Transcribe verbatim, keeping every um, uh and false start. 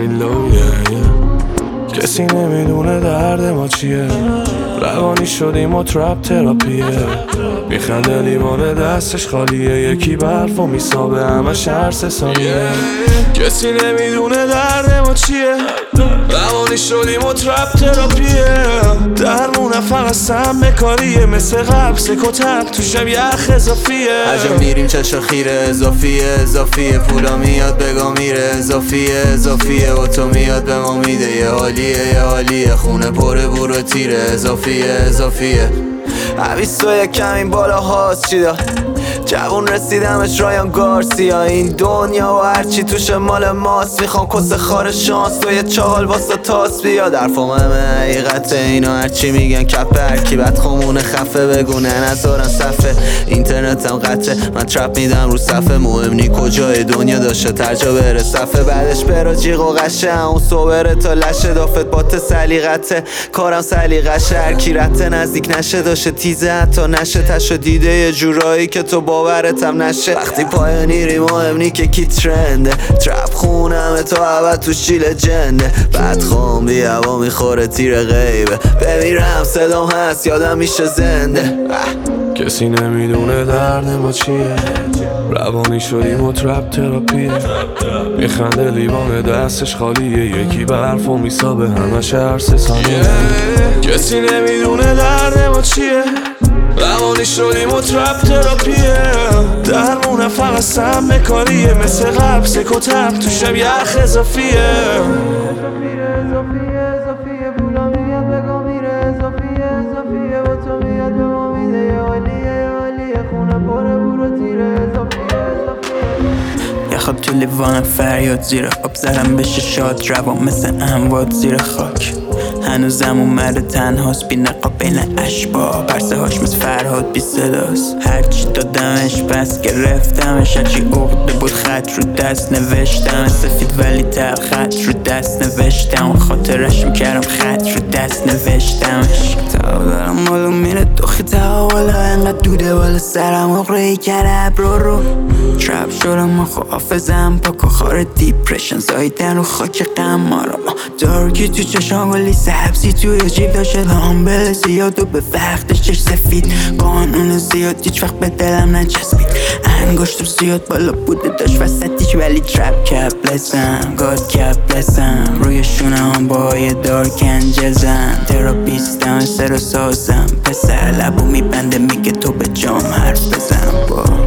همین لویه کسی نمیدونه درد ما چیه روانی شدیم و ترپ تراپیه میخنده لیوان دستش خالیه یکی برف و میسابه همش هر سه ثانیه کسی نمیدونه درد ما چیه روانی شدیم و ترپ تراپیه درمونه فقط سم کاریه مثل قبل سک و تب توشم یخ اضافیه عجب میریم چشا خیره اضافیه اضافیه پولا میاد بگا میره اضافیه اضافیه و تو میاد به ما میده یه حالیه یه حالیه خونه پره بورو تیره اضافیه اضافیه عویس و یکم این بالا هاست چی داد جوون رسیدمش رایان گارسیا این دنیا و هرچی توش مال ماست میخوام کس خار شانس تو یه چال واسه تاس بیا در فهمه حقیقت اینا هرچی میگن کپ هرکی بد خمونه خفه بگونه نذارن صفه اینترنتم قطعه من ترپ میدم رو صفه مهم نی کجای دنیا داشته ترجا بره صفه بعدش برا جیغ و قشه اون صبره تا لشه دافت بات سلیقته کارم سلیقشه هرکی رته نزدیک نشه داشته تیزه حتی نشه تشو دیده یه جورایی که تو باورتم نشه وقتی پایانیری مهم نی که کی ترنده ترپ خونمه تا عبد تو شیل جنده بعد خوام بی هوا میخوره تیر غیبه بمیرم صدام هست یادم میشه زنده کسی نمیدونه درد ما چیه روانی شدیم و ترپ تراپیه میخنده لیوان دستش خالیه یکی برف و میسابه همش هر سه ثانیه کسی نمیدونه درد ما چیه روانی شدیم و ترپ تراپیه درمونه فقط سم کاریه مثل قبل سک و تب توشم یخ اضافیه یخاب تو لیوانم فریاد زیر آب زدم بشه شاد روان مثل اموات زیر خاک هنوزم اومده تنهاست بی نقاب بین اشباه پرسه هاش مثل فرهاد بی صداست هرچی دادمش پس گرفتمش هرچی عقده بود خط رو دست نوشتم سفید ولی تر خط رو دست نوشتم خاطرش میکردم خط رو دست نوشتمش تا دارم مالو میره تو خیطه والا انقدر دوده والا سرم اقرهی کرده برو رو ترپ شدم و حافظم پاک و خار دیپرشن زایدن رو خاک قمارم دارکی تو چشام ولی سبزی توی جیب داشته هامبل زیاد و به وقتش چش سفید قانون زیاد هیچ وقت به دلم نچسبید انگشتم زیاد بالا بوده داشت وسطیش ولی ترپ کپلسم گاد کپلسم روی شونه هم با یه دارک انجلزم تراپیستم سر و سازم پسر لبو میبنده میگه تو به جام حرف بزن با